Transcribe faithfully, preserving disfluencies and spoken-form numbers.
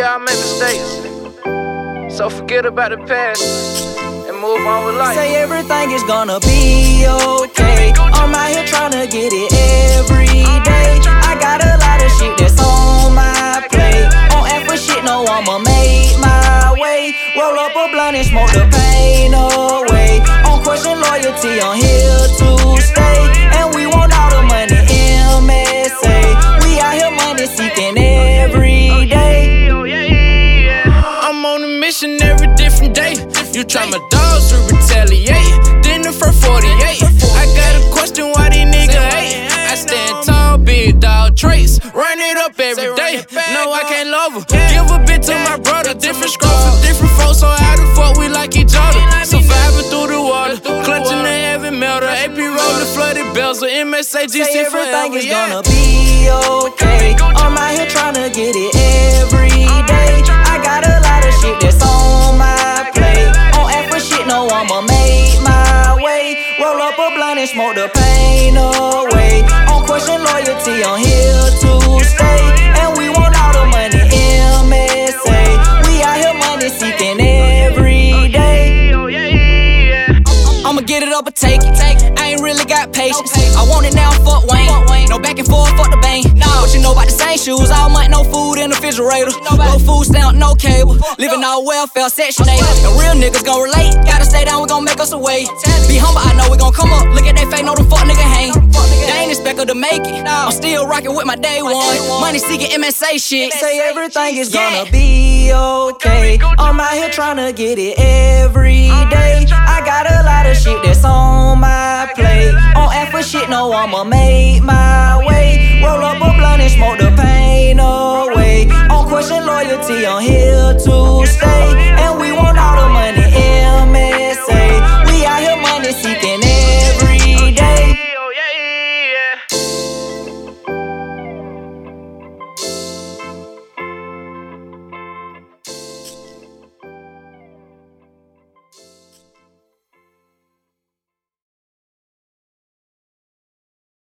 all make mistakes, so forget about the past and move on with life. Say everything is gonna be okay. I'm out here tryna get it every day. I got a lot of shit that's on my plate. On act for shit, no, I'ma make my way. Roll up a blunt and smoke the pain away. On question loyalty, I'm here to stay. And we want all the money, M S A. We out here money seeking every day. I'm on a mission every different day. You try my dogs to retaliate, then the first forty-eight. I got a question, why these niggas hate? I stand tall, big dog traits, run it up every day. No, I can't love her, give a bit to my brother. Different scroll for different folks, so how the fuck we like each other? Surviving through the water, clutching the heavy metal. A P rolling flooded bells, with M S A G C forever. Everything is gonna be okay. I'm out here tryna get it every day. I got a lot of shit that's on my plate. On act for shit, no, I'ma make my way. Roll up a blunt and smoke the pain away. On question loyalty, I'm here to stay. And we want all the money, M S A. We out here money seeking every day. I'ma get it up or take it. I ain't really got patience. I want it now, fuck Wayne. No back and forth, fuck the bang. What you know about the same shoes? All month, no food in the refrigerator. No food stamp, no cable. Living all welfare, section eight. The real niggas gon' relate. Gotta stay down, we gon' make us a way. Be humble, I know we gon' come up. Look at they face, know the fuck nigga hang. They ain't expected to make it. I'm still rockin' with my day one. Money seeking M S A shit. Say everything is gonna be okay. I'm out here tryna get it every day. I got a lot of shit that's on my plate. On act for shit, no, I'ma make my way. Roll up a blunt and smoke the pain away. On question loyalty, I'm here to stay.